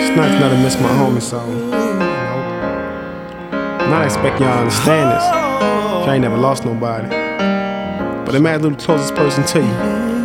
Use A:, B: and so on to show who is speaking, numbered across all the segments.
A: It's nice not to miss my homie, so not expecting y'all to understand this. I ain't never lost nobody, but imagine the closest person to you.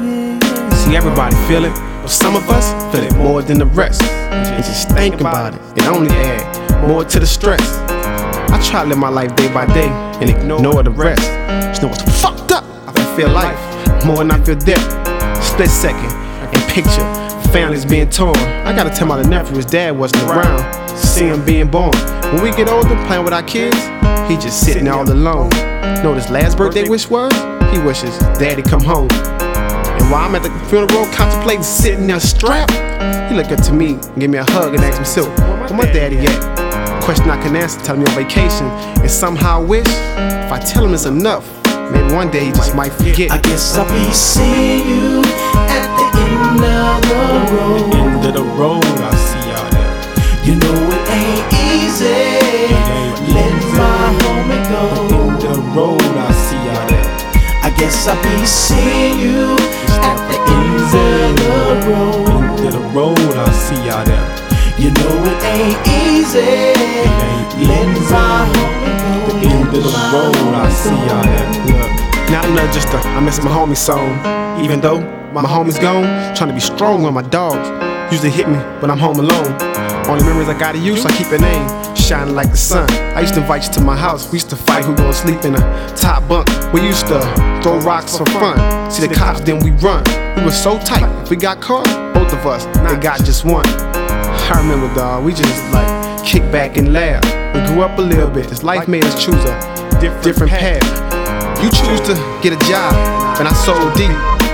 A: See, everybody feel it, but some of us feel it more than the rest. And just think about it, it only add more to the stress. I try to live my life day by day and ignore the rest. You know what's fucked up? I feel life more than I feel death. Split second and picture families being torn. I gotta tell my nephew his dad wasn't around to see him being born. When we get older, playing with our kids, he just sitting there all alone. Know what his last birthday wish was? He wishes daddy come home. And while I'm at the funeral contemplating sitting there strapped, he look up to me and give me a hug and ask me, so, where my daddy at? Question I can answer, tell me on vacation. And somehow I wish, if I tell him it's enough, maybe one day he just might forget.
B: I guess I'll be seeing you at the end of the road.
A: At the end of the road, I see y'all there.
B: You know it ain't easy. Let my homie go.
A: At the end of the road, I see y'all there.
B: I guess I'll be seeing you at the end of the road.
A: At the end of the road, I see y'all there.
B: You know it ain't easy. Let my homie go.
A: At the end of the road, I see y'all there. Look, now I'm not just a I miss my homie song. Even though my homie's gone, trying to be strong when my dogs usually hit me when I'm home alone. Only memories I got of you, so I keep your name shining like the sun. I used to invite you to my house. We used to fight who gonna sleep in a top bunk. We used to throw rocks for fun. See the cops, then we run. We were so tight. If we got caught, both of us, they got just one. I remember, dawg, we just like kick back and laugh. We grew up a little bit. This life made us choose a different path. You choose to get a job, and I sold deep.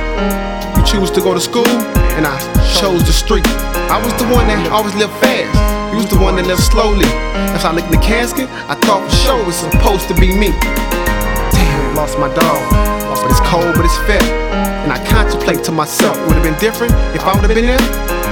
A: You choose to go to school, and I chose the street. I was the one that always lived fast. You was the one that lived slowly. As I looked in the casket, I thought for sure it was supposed to be me. Damn, lost my dog. But it's cold, but it's fair. And I contemplate to myself, would have been different if I would have been there?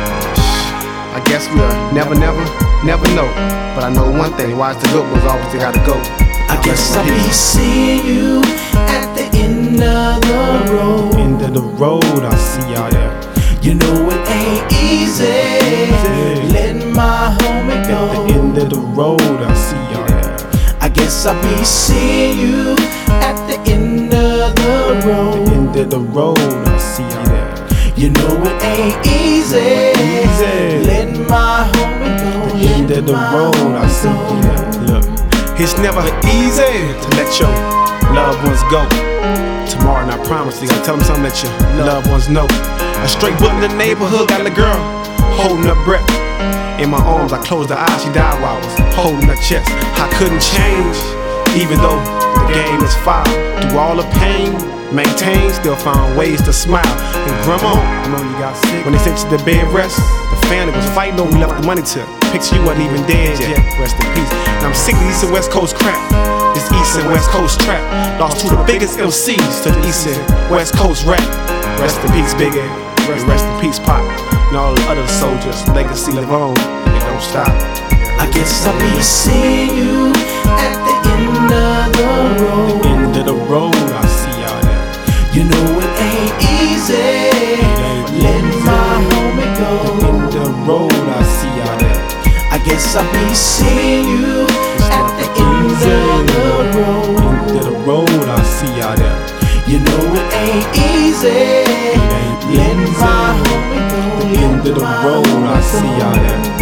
A: I guess we'll never know. But I know one thing, why it's the good ones always they gotta go.
B: I guess I'll be seeing you at the end of the road.
A: End of the road, I see y'all there.
B: You know it ain't easy. Let my homie go.
A: At the end of the road, I see y'all there.
B: I guess I'll be seeing you at the end of the road.
A: At the end of the road, I see y'all there.
B: You know it ain't easy. Let my homie go.
A: At the end of the road, I see you there. Look, it's never easy to let your loved ones go. Tomorrow, and I promise you, gotta tell them something that your loved ones know. A straight butt in the neighborhood got a girl holding her breath. In my arms, I closed her eyes, she died while I was holding her chest. I couldn't change, even though the game is foul. Through all the pain, maintain, still found ways to smile. And grandma, I know you got sick. When they sent you to bed rest, the family was fighting over, we left the money to picture you wasn't even dead yet. Rest in peace. And I'm sick of East and West Coast crap. This East and West Coast trap. Lost two of the biggest MCs to the East and West Coast rap. Rest in peace, Big Ed. Rest in peace, Pop. And all the other soldiers, legacy live on. It don't stop.
B: I guess I'll be seeing you at the end of the road.
A: At the end of the road, I see y'all there.
B: You know it ain't easy. Let my homie go.
A: At the end of the road, I see y'all there.
B: I guess I'll be seeing you at the end of the road.
A: At the end of the road, I see y'all there.
B: You know it ain't easy. Let my homie go.
A: At the end of the road, I see y'all there.